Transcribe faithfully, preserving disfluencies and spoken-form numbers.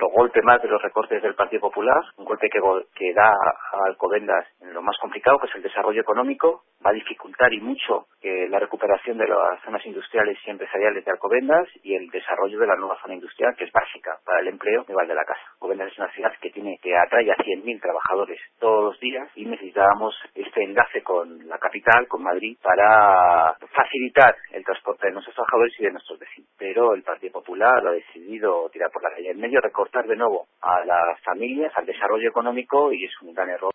otro golpe más de los recortes del Partido Popular, un golpe que, que da a Alcobendas en lo más complicado, que es el desarrollo económico. Va a dificultar y mucho eh, la recuperación de las zonas industriales y empresariales de Alcobendas y el desarrollo de la nueva zona industrial, que es básica para el empleo de Val de la Casa. Alcobendas es una ciudad que tiene que atrae a cien mil trabajadores todos los días y necesitábamos este enlace con la capital, con Madrid, para facilitar el transporte de nuestros trabajadores y de nuestros vecinos. Pero el Partido Popular ha decidido tirar por la calle en medio, recortar de nuevo a las familias, al desarrollo económico, y es un gran error.